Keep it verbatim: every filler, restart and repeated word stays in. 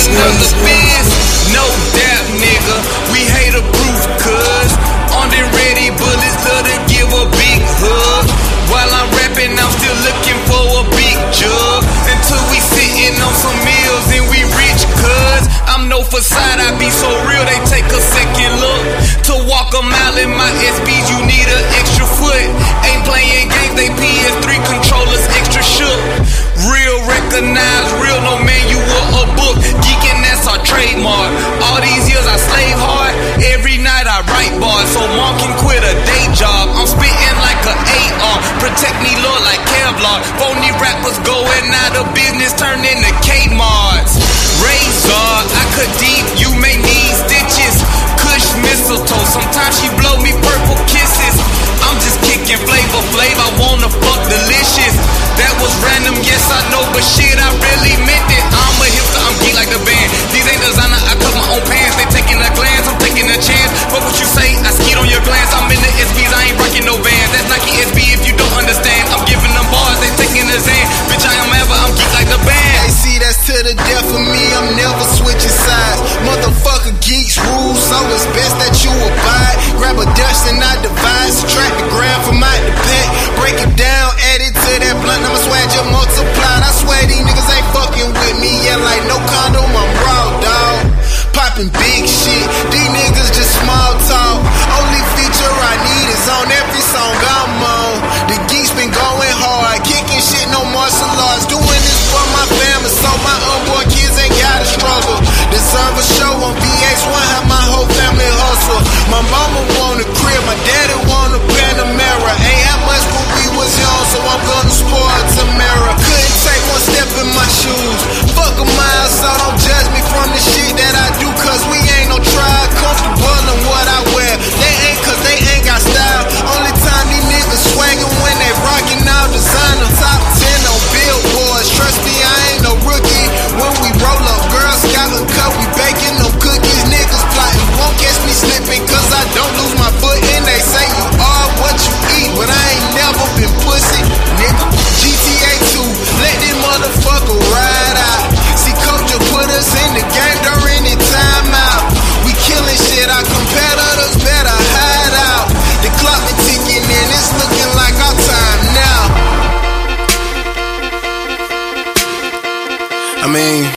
cause the biz, no doubt, nigga. We hater proof, cuz on them ready bullets, love to give a big hug. While I'm rapping, I'm still looking for a big jug. Until we sitting on some meals and we rich, cuz I'm no facade, I be so real, they take a second look. To walk a mile in my S Bs, you need an extra foot. Ain't playing games, they P S three controllers extra shook. Real recognize, real no man, you were a book. Geeking, that's our trademark. All these years I slave hard, every night I write bars. So mom can quit a day job, I'm spitting like a A R. Protect me, Lord, like Kevlar. Phony rappers going out of business, turn into Kmart's. Razor, I cut deep, you may need stitches. Kush mistletoe, sometimes she blow me purple kisses. I'm just kicking flavor, flavor, I wanna fuck delicious. That was random, yes I know, but shit, I really meant it. I'm a hipster, I'm geek like the band. These ain't designer, I cut my own pants. They taking a glance, I'm taking a chance. Fuck what you say, I skeet on your glance. I'm in the S Bs, I ain't rocking no bands. That's Nike S B if you don't understand. I'm giving them bars, they taking a Zan. Bitch, I am ever, I'm geek like the band. They see that's to the death of me, I'm never switching sides. Motherfucker geeks rules, so it's best that you abide. Grab a dust and I divide, subtract the gram from out the pack. Break it down, add it to that blunt, I'ma swag just multiplied. I swear these niggas ain't fucking with me, yeah, like